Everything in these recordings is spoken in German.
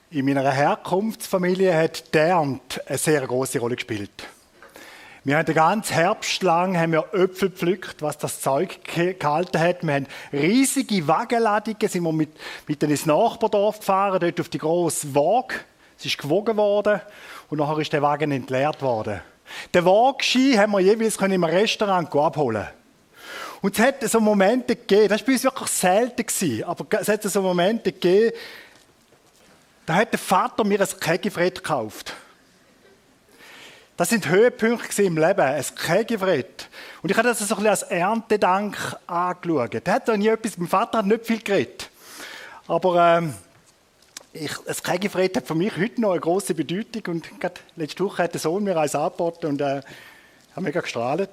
In meiner Herkunftsfamilie hat die Ernte eine sehr große Rolle gespielt. Wir haben den ganzen Herbst lang Äpfel gepflückt, was das Zeug gehalten hat. Wir haben riesige Wagenladungen, sind wir mit ins Nachbardorf gefahren, dort auf die grosse Waage. Es ist gewogen worden und nachher ist der Wagen entleert worden. Den Waagschein haben wir jeweils im Restaurant abholen. Und es hat so Momente gegeben, das war bei uns wirklich selten, aber es hat so Momente gegeben, da hat der Vater mir ein Kegifred gekauft. Das sind Höhepunkte im Leben, ein Kegifred. Und ich habe das so ein bisschen als Erntedank angeschaut. Der hat da nie etwas, mein Vater hat nicht viel geredet. Aber ein Kegifred hat für mich heute noch eine grosse Bedeutung. Und gerade letzte Woche hat der Sohn mir eins angeboten und hat mega gestrahlt.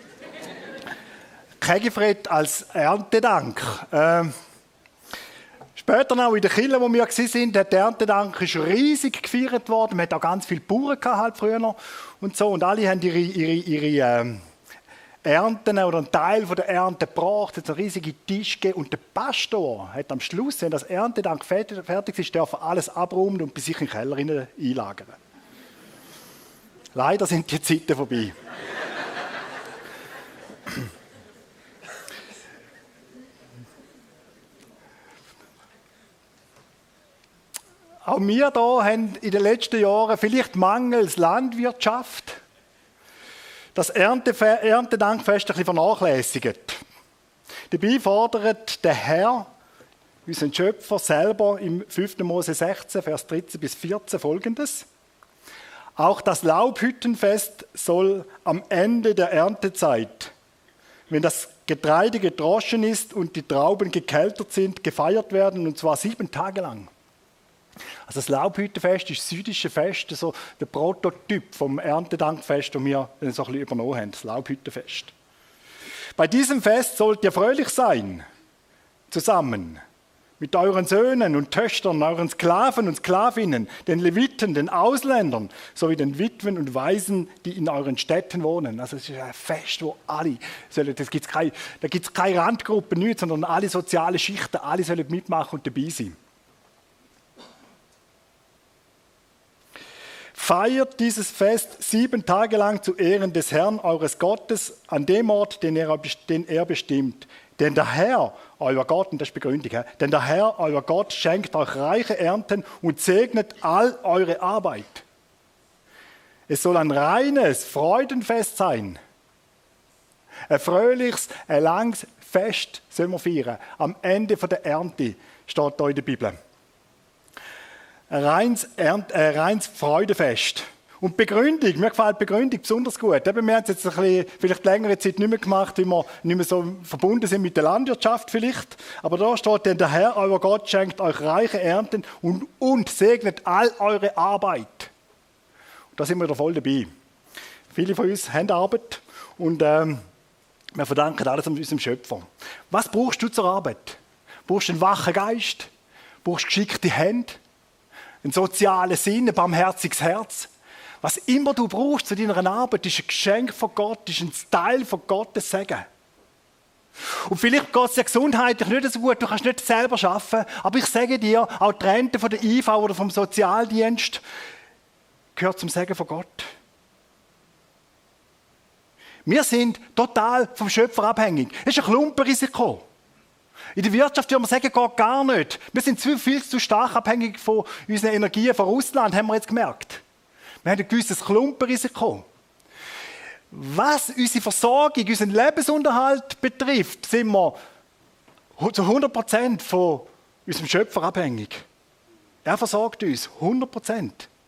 Kegifred als Erntedank. Später noch in der Kirche, wo wir waren, der Erntedank ist riesig gefeiert worden. Man hat auch ganz viele Bauern halt früher und so. Und alle haben ihre Ernten oder einen Teil von der Ernte gebracht, hat einen riesigen Tisch gegeben. Und der Pastor hat am Schluss, wenn das Erntedank fertig ist, darf er alles abräumen und bei sich in den Keller einlagern. Leider sind die Zeiten vorbei. Auch wir hier haben in den letzten Jahren vielleicht mangels Landwirtschaft das Erntedankfest ein bisschen vernachlässigt. Dabei fordert der Herr, unseren Schöpfer, selber im 5. Mose 16, Vers 13 bis 14 folgendes: Auch das Laubhüttenfest soll am Ende der Erntezeit, wenn das Getreide gedroschen ist und die Trauben gekeltert sind, gefeiert werden, und zwar 7 Tage lang. Also das Laubhüttenfest ist das jüdische Fest, so der Prototyp vom Erntedankfest, das wir so ein bisschen übernommen haben, das Laubhüttenfest. Bei diesem Fest sollt ihr fröhlich sein, zusammen mit euren Söhnen und Töchtern, euren Sklaven und Sklavinnen, den Leviten, den Ausländern, sowie den Witwen und Waisen, die in euren Städten wohnen. Also es ist ein Fest, wo alle sollen, da gibt es keine Randgruppen, nichts, sondern alle sozialen Schichten, alle sollen mitmachen und dabei sein. Feiert dieses Fest 7 Tage lang zu Ehren des Herrn, eures Gottes, an dem Ort, den er bestimmt. Denn der Herr, euer Gott, und das ist Begründung, denn der Herr, euer Gott, schenkt euch reiche Ernten und segnet all eure Arbeit. Es soll ein reines Freudenfest sein. Ein fröhliches, ein langes Fest sollen wir feiern. Am Ende der Ernte steht da in der Bibel. Ein reines Freudefest. Und Begründung, mir gefällt die Begründung besonders gut. Wir haben es jetzt ein bisschen, vielleicht längere Zeit nicht mehr gemacht, weil wir nicht mehr so verbunden sind mit der Landwirtschaft vielleicht. Aber da steht, denn der Herr, euer Gott, schenkt euch reiche Ernten und segnet all eure Arbeit. Und da sind wir da voll dabei. Viele von uns haben Arbeit und wir verdanken alles unserem Schöpfer. Was brauchst du zur Arbeit? Brauchst du einen wachen Geist? Brauchst du geschickte Hände? Einen sozialen Sinn, ein barmherziges Herz. Was immer du brauchst zu deiner Arbeit, ist ein Geschenk von Gott, ist ein Teil von Gottes Segen. Und vielleicht geht es dir gesundheitlich nicht so gut, du kannst nicht selber arbeiten, aber ich sage dir, auch die Rente von der IV oder vom Sozialdienst gehört zum Segen von Gott. Wir sind total vom Schöpfer abhängig. Es ist ein Klumpenrisiko. In der Wirtschaft würde man sagen, geht gar nicht. Wir sind viel zu stark abhängig von unseren Energien von Russland, haben wir jetzt gemerkt. Wir haben ein gewisses Klumpenrisiko. Was unsere Versorgung, unseren Lebensunterhalt betrifft, sind wir zu 100% von unserem Schöpfer abhängig. Er versorgt uns, 100%.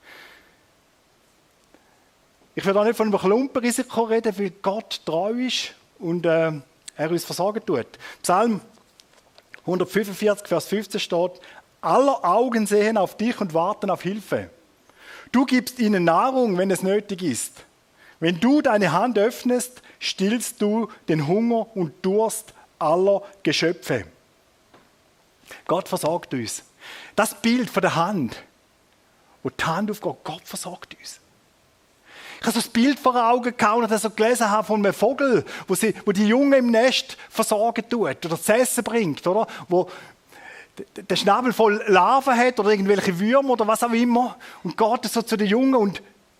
Ich will auch nicht von einem Klumpenrisiko reden, weil Gott treu ist und er uns versorgen tut. Psalm 145, Vers 15 steht: Aller Augen sehen auf dich und warten auf Hilfe. Du gibst ihnen Nahrung, wenn es nötig ist. Wenn du deine Hand öffnest, stillst du den Hunger und Durst aller Geschöpfe. Gott versorgt uns. Das Bild von der Hand, wo die Hand aufgeht, Gott versorgt uns. Ich habe so das Bild vor Augen gehabt, und das so gelesen habe von einem Vogel, wo die Jungen im Nest versorgen tut oder zu essen bringt, oder? Wo den Schnabel voll Larven hat oder irgendwelche Würmer oder was auch immer und geht so zu den Jungen und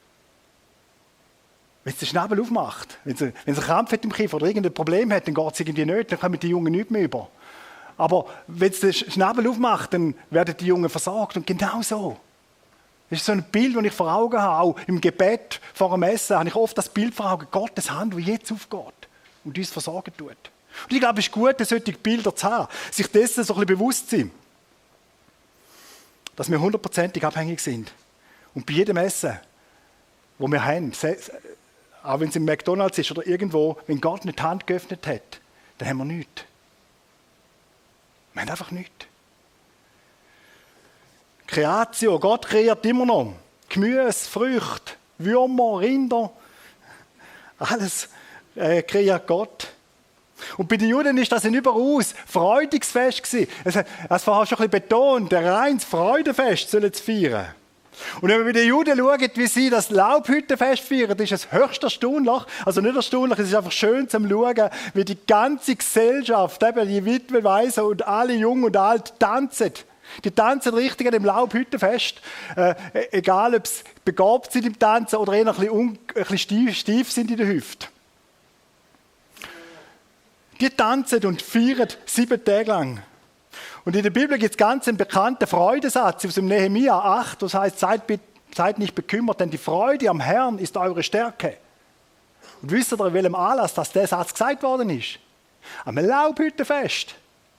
wenn es den Schnabel aufmacht, wenn es einen Krampf hat im Kiefer oder irgendein Problem hat, dann geht es irgendwie nicht, dann kommen die Jungen nicht mehr über. Aber wenn es den Schnabel aufmacht, dann werden die Jungen versorgt und genau so. Das ist so ein Bild, das ich vor Augen habe, auch im Gebet vor dem Essen habe ich oft das Bild vor Augen, Gottes Hand, die jetzt aufgeht und uns versorgen tut. Und ich glaube, es ist gut, solche Bilder zu haben, sich dessen so ein bisschen bewusst zu sein, dass wir 100% abhängig sind. Und bei jedem Essen, das wir haben, auch wenn es im McDonald's ist oder irgendwo, wenn Gott nicht die Hand geöffnet hat, dann haben wir nichts. Wir haben einfach nichts. Kreatio, Gott kreiert immer noch. Gemüse, Früchte, Würmer, Rinder, alles kreiert Gott. Und bei den Juden ist das ein überaus freudiges Fest gewesen. Es vorher schon ein bisschen betont, ein reines Freudefest sollen sie feiern. Und wenn wir bei den Juden schauen, wie sie das Laubhüttenfest feiern, ist es höchst erstaunlich. Also nicht erstaunlich, es ist einfach schön zu schauen, wie die ganze Gesellschaft, eben die Witwen, Waisen und alle Jung und Alt tanzen. Die tanzen richtig an dem Laubhüttenfest. Egal, ob sie begabt sind im Tanzen oder eher ein bisschen steif sind in der Hüfte. Die tanzen und feiern 7 Tage lang. Und in der Bibel gibt es ganz einen bekannten Freudensatz aus dem Nehemia 8, das heißt, seid nicht bekümmert, denn die Freude am Herrn ist eure Stärke. Und wisst ihr, an welchem Anlass dass der Satz gesagt worden ist? Am Laubhüttenfest.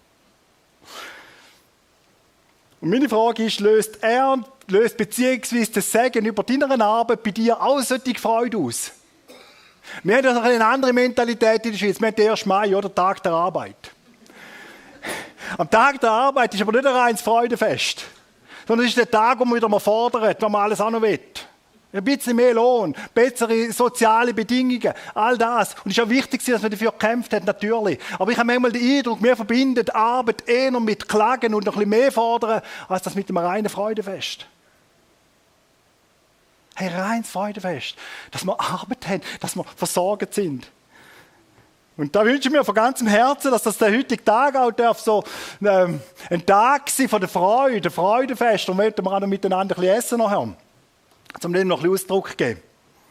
Und meine Frage ist, löst beziehungsweise das Segen über deine Arbeit bei dir auch solche Freude aus? Wir haben ja eine andere Mentalität in der Schweiz. Wir haben den 1. Mai, oder Tag der Arbeit. Am Tag der Arbeit ist aber nicht ein reines Freudefest, sondern es ist der Tag, wo man wieder mal fordert, wo man alles auch noch will. Ein bisschen mehr Lohn, bessere soziale Bedingungen, all das. Und es ist auch wichtig, dass man dafür gekämpft hat, natürlich. Aber ich habe manchmal den Eindruck, wir verbinden Arbeit eher mit Klagen und noch ein bisschen mehr fordern, als das mit einem reinen Freudefest. Hey, reines Freudefest, dass wir Arbeit haben, dass wir versorgt sind. Und da wünsche ich mir von ganzem Herzen, dass das der heutige Tag auch darf so ein Tag sein von der Freude, Freudefest. Und wollten wir auch noch miteinander ein bisschen essen nachher, um dem noch ein bisschen Ausdruck zu geben.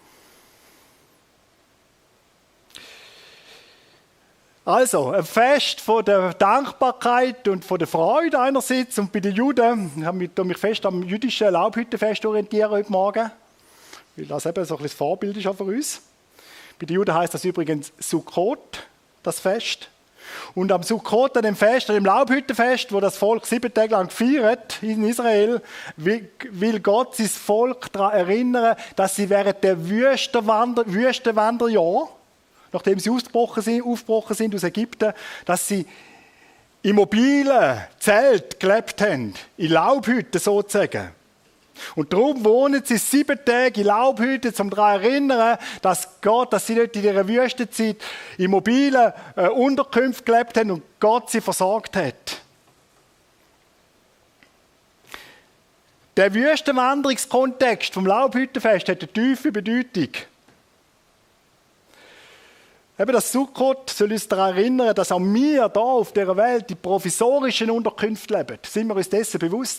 Also, ein Fest von der Dankbarkeit und von der Freude einerseits. Und bei den Juden, ich mich fest am jüdischen Laubhüttenfest orientieren heute Morgen, weil das eben so ein bisschen das Vorbild ist auch für uns. Bei den Juden heisst das übrigens Sukkot, das Fest. Und am Sukkot, an dem Fest, an dem Laubhüttenfest, wo das Volk 7 Tage lang feiert in Israel, will Gott sein Volk daran erinnern, dass sie während der Wüstenwanderjahre, nachdem sie aufgebrochen sind aus Ägypten, dass sie in mobilen Zelten gelebt haben, in Laubhütten sozusagen. Und darum wohnen sie 7 Tage in Laubhütten, um daran zu erinnern, dass sie nicht in dieser Wüstenzeit in mobilen Unterkünften gelebt haben und Gott sie versorgt hat. Der Wüstenwanderungskontext vom Laubhüttenfest hat eine tiefe Bedeutung. Eben das Sukkot soll uns daran erinnern, dass auch wir hier auf dieser Welt in provisorischen Unterkünften leben. Sind wir uns dessen bewusst?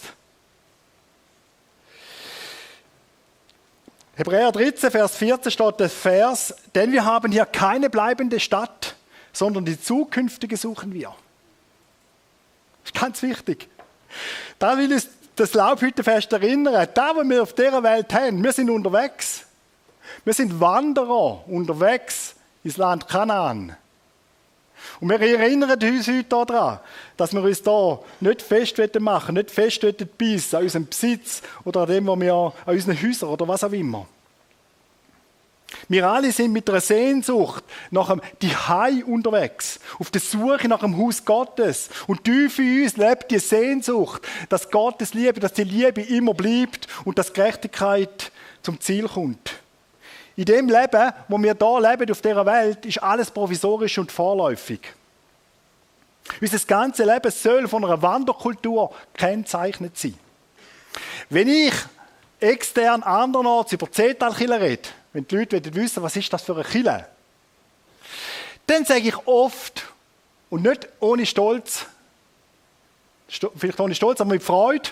Hebräer 13, Vers 14 steht der Vers, denn wir haben hier keine bleibende Stadt, sondern die zukünftige suchen wir. Das ist ganz wichtig. Da will uns das Laubhüttenfest erinnern, da, wo wir auf dieser Welt haben, wir sind unterwegs. Wir sind Wanderer unterwegs ins Land Kanaan. Und wir erinnern uns heute daran, dass wir uns da nicht fest machen, nicht fest beißen an unserem Besitz oder an dem, was wir an unseren Häusern oder was auch immer. Wir alle sind mit einer Sehnsucht nach dem Zuhause unterwegs, auf der Suche nach dem Haus Gottes. Und tief in uns lebt die Sehnsucht, dass Gottes Liebe, dass die Liebe immer bleibt und dass Gerechtigkeit zum Ziel kommt. In dem Leben, wo wir hier leben, auf dieser Welt, ist alles provisorisch und vorläufig. Unser ganzes Leben soll von einer Wanderkultur gekennzeichnet sein. Wenn ich extern andernorts über Zetalkirche rede, wenn die Leute wissen, was ist das für eine Kirche, dann sage ich oft, und nicht ohne Stolz, vielleicht ohne Stolz, aber mit Freude.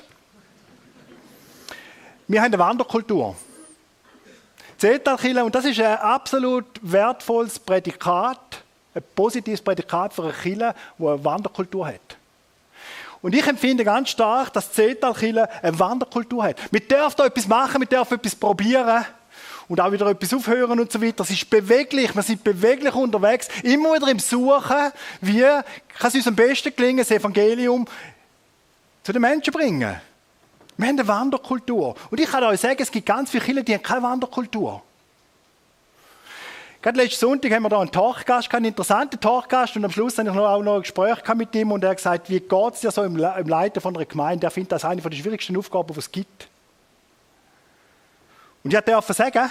Wir haben eine Wanderkultur. Zehntalkirche, und das ist ein absolut wertvolles Prädikat, ein positives Prädikat für eine Kirche, die eine Wanderkultur hat. Und ich empfinde ganz stark, dass die Zehntalkirche eine Wanderkultur hat. Wir dürfen da etwas machen, wir dürfen etwas probieren und auch wieder etwas aufhören und so weiter. Es ist beweglich, wir sind beweglich unterwegs, immer wieder im Suchen, wie kann es uns am besten gelingen, das Evangelium zu den Menschen bringen. Wir haben eine Wanderkultur. Und ich kann euch sagen, es gibt ganz viele Kirchen, die haben keine Wanderkultur. Gerade letzten Sonntag haben wir da einen Talkgast, einen interessanten Talkgast, und am Schluss habe ich auch noch ein Gespräch mit ihm und er hat gesagt, wie geht es dir so im Leiten von einer Gemeinde? Er findet das eine der schwierigsten Aufgaben, die es gibt. Und ich durfte sagen,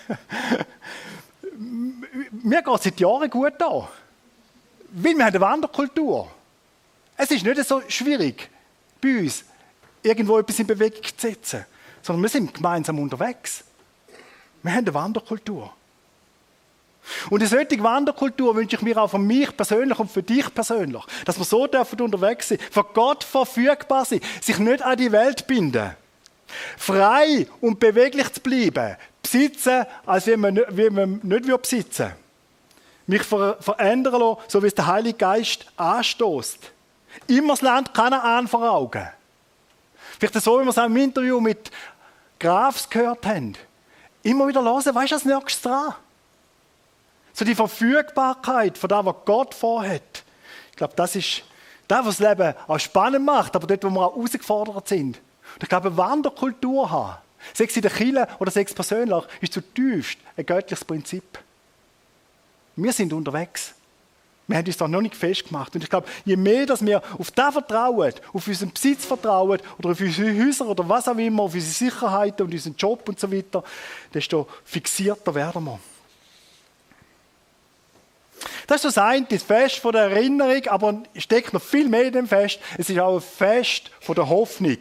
mir geht es seit Jahren gut da. Weil wir haben eine Wanderkultur. Es ist nicht so schwierig bei uns, irgendwo etwas in Bewegung zu setzen, sondern wir sind gemeinsam unterwegs. Wir haben eine Wanderkultur. Und eine solche Wanderkultur wünsche ich mir auch von mir persönlich und für dich persönlich, dass wir so dürfen unterwegs sein, für Gott verfügbar sein, sich nicht an die Welt binden, frei und beweglich zu bleiben, besitzen, als wie man nicht besitzen will. Mich verändern lassen, so wie es der Heilige Geist anstößt. Immer das Land Kanaan vor Augen. Vielleicht so, wie wir es auch im Interview mit Grafs gehört haben. Immer wieder hören, weißt du, das nächste dran? So die Verfügbarkeit von dem, was Gott vorhat. Ich glaube, das ist das, was das Leben auch spannend macht, aber dort, wo wir auch herausgefordert sind. Und ich glaube, eine Wanderkultur haben, sei es in der Kirche oder sei es persönlich, ist zutiefst ein göttliches Prinzip. Wir sind unterwegs. Wir haben uns da noch nicht festgemacht. Und ich glaube, je mehr, dass wir auf das vertrauen, auf unseren Besitz vertrauen oder auf unsere Häuser oder was auch immer, auf unsere Sicherheit und unseren Job und so weiter, desto fixierter werden wir. Das ist das eine, das Fest von der Erinnerung, aber es steckt noch viel mehr in dem Fest. Es ist auch ein Fest von der Hoffnung.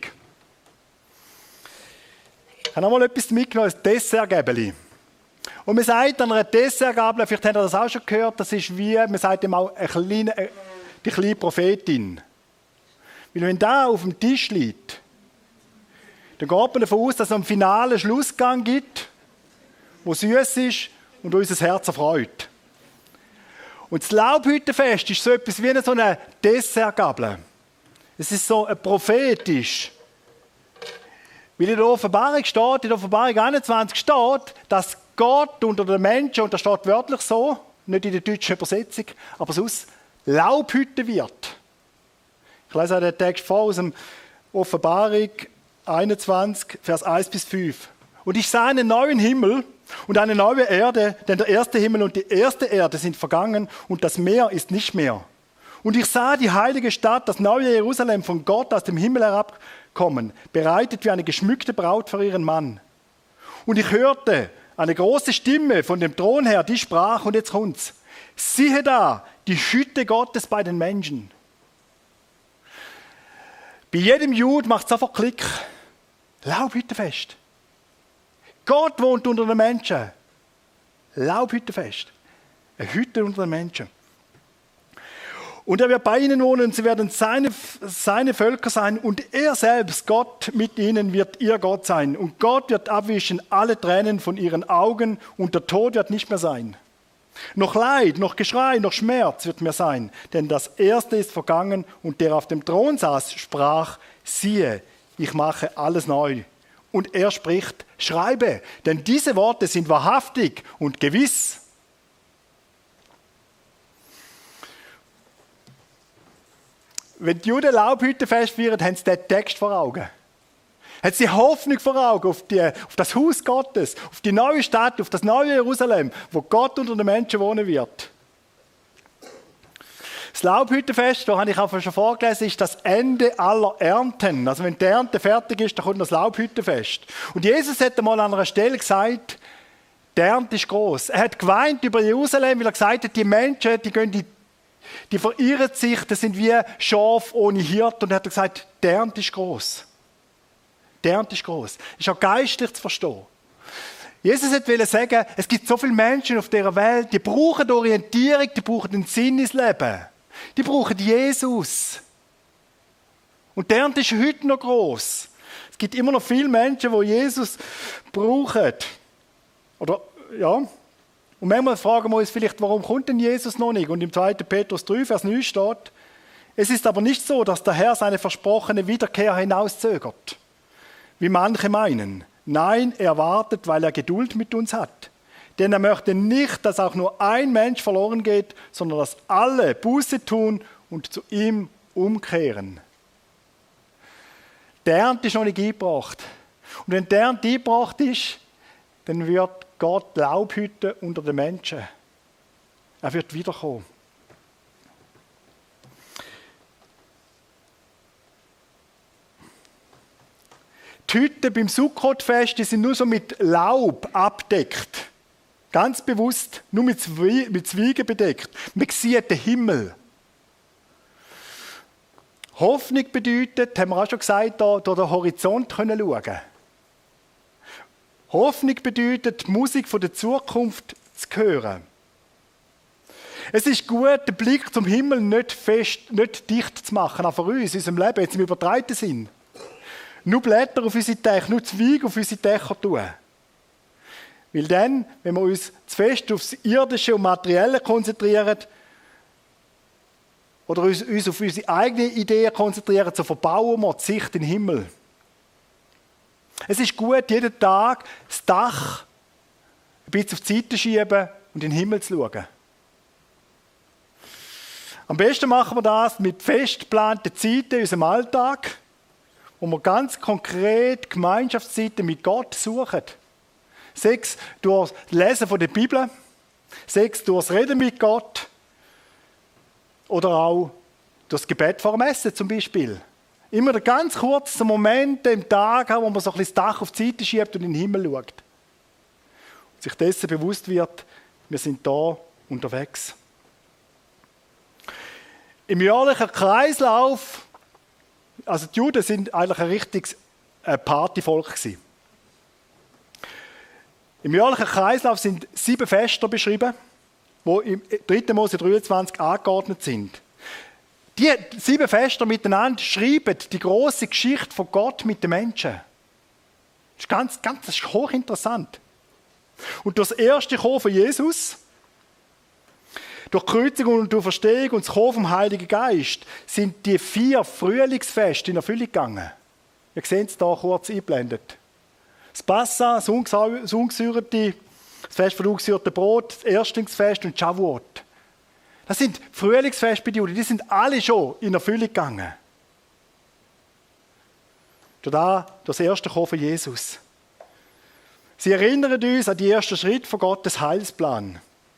Ich habe noch mal etwas mitgenommen, ein Dessertgäbeli. Und man sagt an einer Dessertgabel, vielleicht habt ihr das auch schon gehört, das ist wie, man sagt ihm auch die kleine Prophetin. Weil wenn da auf dem Tisch liegt, dann geht man davon aus, dass es einen finalen Schlussgang gibt, der süß ist und unser Herz erfreut. Und das Laubhüttenfest ist so etwas wie so eine Dessertgabel. Es ist so prophetisch. Weil in der Offenbarung steht, in der Offenbarung 21 steht, dass Gott unter den Menschen, und das steht wörtlich so, nicht in der deutschen Übersetzung, aber sonst Laubhütte wird. Ich lese auch den Text vor aus dem Offenbarung 21, Vers 1 bis 5. Und ich sah einen neuen Himmel und eine neue Erde, denn der erste Himmel und die erste Erde sind vergangen und das Meer ist nicht mehr. Und ich sah die heilige Stadt, das neue Jerusalem, von Gott aus dem Himmel herabkommen, bereitet wie eine geschmückte Braut für ihren Mann. Und ich hörte eine große Stimme von dem Thron her, die sprach, und jetzt kommt's: Siehe da, die Hütte Gottes bei den Menschen. Bei jedem Jude macht es einfach Klick. Laubhüttenfest. Gott wohnt unter den Menschen. Laubhüttenfest. Eine Hütte unter den Menschen. Und er wird bei ihnen wohnen und sie werden seine Völker sein und er selbst, Gott mit ihnen, wird ihr Gott sein. Und Gott wird abwischen alle Tränen von ihren Augen und der Tod wird nicht mehr sein. Noch Leid, noch Geschrei, noch Schmerz wird mehr sein, denn das Erste ist vergangen und der auf dem Thron saß, sprach: Siehe, ich mache alles neu. Und er spricht: Schreibe, denn diese Worte sind wahrhaftig und gewiss. Wenn die Juden Laubhüttenfest feiern, haben sie den Text vor Augen. Haben sie Hoffnung vor Augen auf das Haus Gottes, auf die neue Stadt, auf das neue Jerusalem, wo Gott unter den Menschen wohnen wird. Das Laubhüttenfest, da habe ich auch schon vorgelesen, ist das Ende aller Ernten. Also wenn die Ernte fertig ist, dann kommt das Laubhüttenfest. Und Jesus hat einmal an einer Stelle gesagt, die Ernte ist gross. Er hat geweint über Jerusalem, weil er gesagt hat, die Menschen, die verirren sich, das sind wie Schafe ohne Hirt. Und er hat gesagt, die Ernte ist gross. Die Ernte ist gross. Das ist auch geistlich zu verstehen. Jesus wollte sagen, es gibt so viele Menschen auf dieser Welt, die brauchen Orientierung, die brauchen einen Sinn ins Leben. Die brauchen Jesus. Und die Ernte ist heute noch gross. Es gibt immer noch viele Menschen, die Jesus brauchen. Oder, ja. Und manchmal fragen wir uns vielleicht, warum kommt denn Jesus noch nicht? Und im 2. Petrus 3, Vers 9 steht, es ist aber nicht so, dass der Herr seine versprochene Wiederkehr hinauszögert, wie manche meinen. Nein, er wartet, weil er Geduld mit uns hat. Denn er möchte nicht, dass auch nur ein Mensch verloren geht, sondern dass alle Buße tun und zu ihm umkehren. Die Ernte ist noch nicht eingebracht. Und wenn die Ernte eingebracht ist, dann wird Gott Laub hüten unter den Menschen. Er wird wiederkommen. Die Hütten beim Sukkotfest sind nur so mit Laub abdeckt. Ganz bewusst, nur mit Zweigen bedeckt. Man sieht den Himmel. Hoffnung bedeutet, haben wir auch schon gesagt, durch den Horizont schauen können. Hoffnung bedeutet, die Musik von der Zukunft zu hören. Es ist gut, den Blick zum Himmel nicht dicht zu machen, auch für uns, in unserem Leben, jetzt im übertreiten Sinn. Nur Blätter auf unsere Dächer, nur Zweige auf unsere Dächer tun. Weil dann, wenn wir uns zu fest aufs Irdische und Materielle konzentrieren oder uns auf unsere eigenen Ideen konzentrieren, so verbauen wir die Sicht in den Himmel. Es ist gut, jeden Tag das Dach ein bisschen auf die Seite zu schieben und in den Himmel zu schauen. Am besten machen wir das mit fest geplanten Zeiten in unserem Alltag, wo wir ganz konkret Gemeinschaftszeiten mit Gott suchen. Sei es durch das Lesen von der Bibel, sei es durch das Reden mit Gott oder auch durch das Gebet vor dem Essen zum Beispiel. Immer einen ganz kurzen Moment im Tag, wo man so ein bisschen das Dach auf die Seite schiebt und in den Himmel schaut. Und sich dessen bewusst wird, wir sind da unterwegs. Im jährlichen Kreislauf, also die Juden sind eigentlich ein richtiges Partyvolk gewesen. Im jährlichen Kreislauf sind 7 Feste beschrieben, die im 3. Mose 23 angeordnet sind. Die 7 Feste miteinander schreiben die grosse Geschichte von Gott mit den Menschen. Das ist hochinteressant. Und durch das erste Kommen von Jesus, durch die Kreuzigung und die Verstehung und das Kommen vom Heiligen Geist, sind die 4 Frühlingsfeste in Erfüllung gegangen. Ihr seht es hier kurz eingeblendet. Das Passa, das ungesäuerte, das Fest von ungesäuertem Brot, das Erstlingsfest und Shavuot. Das sind Frühlingsfeste bei den Juden, die sind alle schon in Erfüllung gegangen. Durch das erste Kommen von Jesus. Sie erinnern uns an die ersten Schritte von Gottes Heilsplan.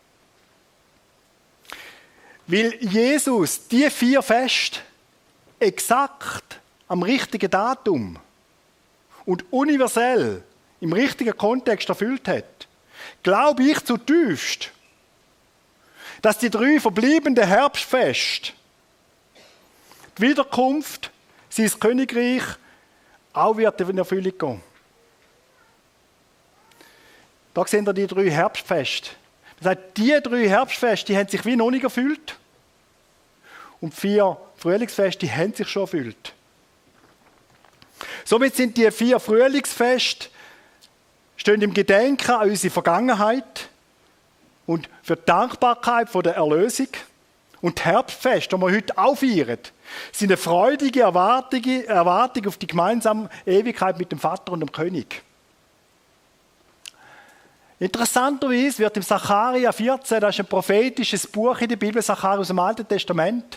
Weil Jesus die 4 Feste exakt am richtigen Datum und universell im richtigen Kontext erfüllt hat, glaube ich zutiefst, dass die 3 verbliebenen Herbstfeste, die Wiederkunft, sein Königreich, auch wird in Erfüllung gehen. Da sehen wir die 3 Herbstfeste. Das heißt, die 3 Herbstfeste, die haben sich wie noch nicht erfüllt. Und die 4 Frühlingsfeste, die haben sich schon erfüllt. Somit sind die 4 Frühlingsfeste stehen im Gedenken an unsere Vergangenheit und für die Dankbarkeit von der Erlösung. Und die Herbstfeste, die wir heute auch feiern, sind eine freudige Erwartung auf die gemeinsame Ewigkeit mit dem Vater und dem König. Interessanterweise wird im Sacharja 14, das ist ein prophetisches Buch in der Bibel, Sacharja aus dem Alten Testament.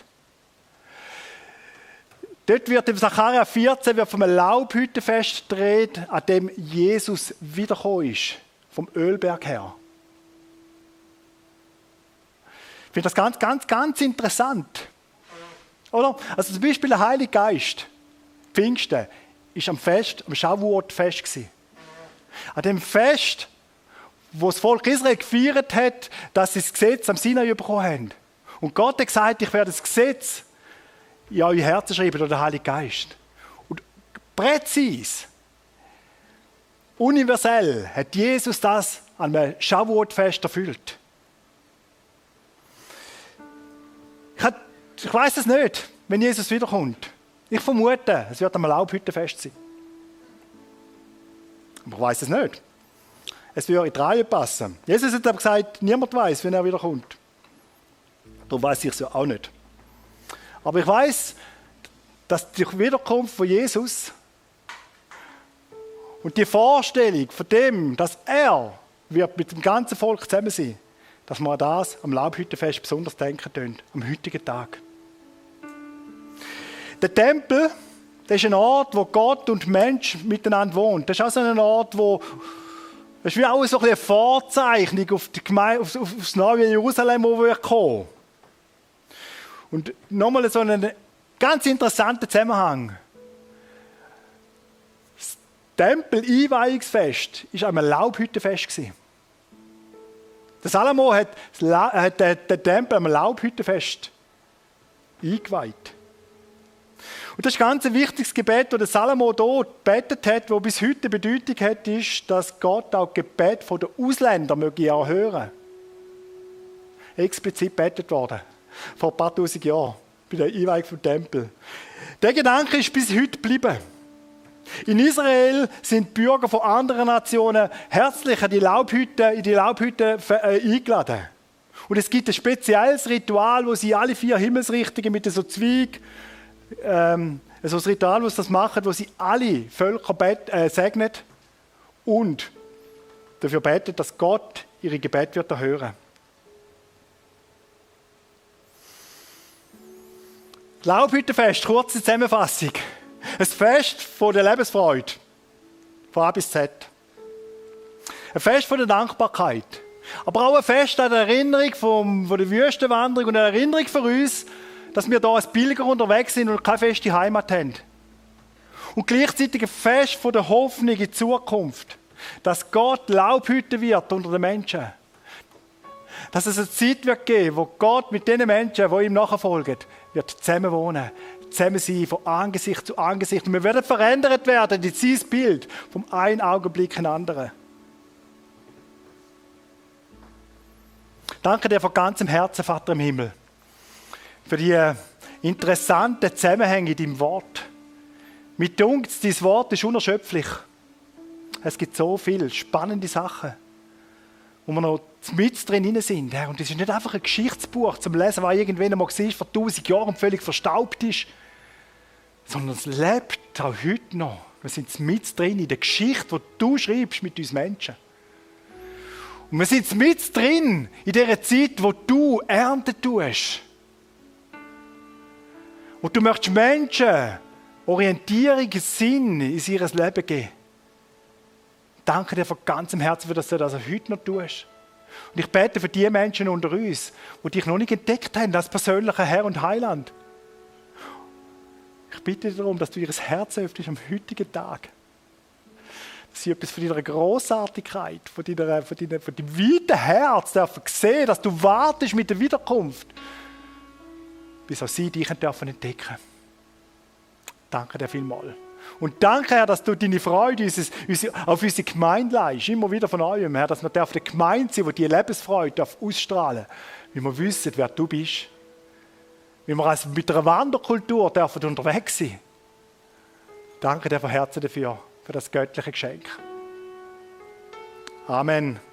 Dort wird im Sacharja 14 vom Laubhüttenfest geredet, an dem Jesus wiedergekommen ist, vom Ölberg her. Ich finde das ganz interessant. Oder? Also zum Beispiel der Heilige Geist, Pfingsten, ist am Shavuot-Fest gewesen. An dem Fest, wo das Volk Israel gefeiert hat, dass sie das Gesetz am Sinai bekommen haben. Und Gott hat gesagt, ich werde das Gesetz in euer Herzen schreiben durch den Heiligen Geist. Und präzise, universell hat Jesus das an einem Shavuot-Fest erfüllt. Ich weiß es nicht, wenn Jesus wiederkommt. Ich vermute, es wird am Laubhüttenfest sein. Aber ich weiss es nicht. Es würde in die Reihe passen. Jesus hat aber gesagt, niemand weiß, wenn er wiederkommt. Darum weiss ich es ja auch nicht. Aber ich weiss, dass die Wiederkunft von Jesus und die Vorstellung von dem, dass er wird mit dem ganzen Volk zusammen sein, dass wir an das am Laubhüttenfest besonders denken können, am heutigen Tag. Der Tempel, das ist ein Ort, wo Gott und Mensch miteinander wohnen. Das ist auch so ein Ort, das ist wie auch so eine Vorzeichnung auf das neue Jerusalem, wo wir kommen. Und nochmal so einen ganz interessanten Zusammenhang. Das Tempel-Einweihungsfest war einmal ein Laubhüttenfest. Der Salomo hat den Tempel am Laubhüttenfest eingeweiht. Und das ist ein ganz wichtiges Gebet, das der Salomo hier gebetet hat, das bis heute Bedeutung hat, ist, dass Gott auch Gebet der Ausländer möge erhören. Explizit gebetet worden. Vor ein paar tausend Jahren, bei der Einweihung vom Tempel. Der Gedanke ist bis heute geblieben. In Israel sind Bürger von anderen Nationen herzlich in die Laubhütte eingeladen. Und es gibt ein spezielles Ritual, wo sie alle 4 Himmelsrichtungen mit so Zweig, also das Ritual, wo sie das machen, wo sie alle Völker segnen und dafür beten, dass Gott ihre Gebete wird erhören. Laubhüttenfest, kurze Zusammenfassung. Ein Fest von der Lebensfreude, von A bis Z. Ein Fest von der Dankbarkeit. Aber auch ein Fest an der Erinnerung von der Wüstenwanderung und eine Erinnerung für uns, dass wir hier als Pilger unterwegs sind und keine feste Heimat haben. Und gleichzeitig ein Fest von der Hoffnung in die Zukunft, dass Gott Laubhütte wird unter den Menschen. Dass es eine Zeit wird geben, wo Gott mit den Menschen, die ihm nachfolgen, wird zusammen wohnen, zusammen sein, von Angesicht zu Angesicht. Und wir werden verändert werden in sein Bild, vom einen Augenblick in den anderen. Danke dir von ganzem Herzen, Vater im Himmel, für die interessanten Zusammenhänge in deinem Wort. Mir dunkt, dein Wort ist unerschöpflich. Es gibt so viele spannende Sachen, wo wir noch mit drin sind. Und es ist nicht einfach ein Geschichtsbuch zum Lesen, was irgendwann einmal war, vor 1000 Jahren und völlig verstaubt ist, sondern es lebt auch heute noch. Wir sind mit drin in der Geschichte, die du schreibst mit uns Menschen. Und wir sind mit drin in dieser Zeit, wo du ernten tust. Und du möchtest Menschen Orientierung, Sinn in ihr Leben geben. Danke dir von ganzem Herzen, dass du das auch heute noch tust. Und ich bete für die Menschen unter uns, die dich noch nicht entdeckt haben als persönlicher Herr und Heiland. Ich bitte dich darum, dass du ihr Herz öffnest am heutigen Tag. Dass sie etwas von deiner Grossartigkeit, von deinem weiten Herz dürfen sehen, dass du wartest mit der Wiederkunft, bis auch sie dich entdecken dürfen. Danke dir vielmals. Und danke, Herr, dass du deine Freude auf unsere Gemeinde leihst. Immer wieder von neuem, Herr, dass wir eine Gemeinde sind, die diese Lebensfreude ausstrahlen darf. Weil wir wissen, wer du bist. Weil wir mit einer Wanderkultur dürfen unterwegs sein. Danke dir von Herzen dafür, für das göttliche Geschenk. Amen.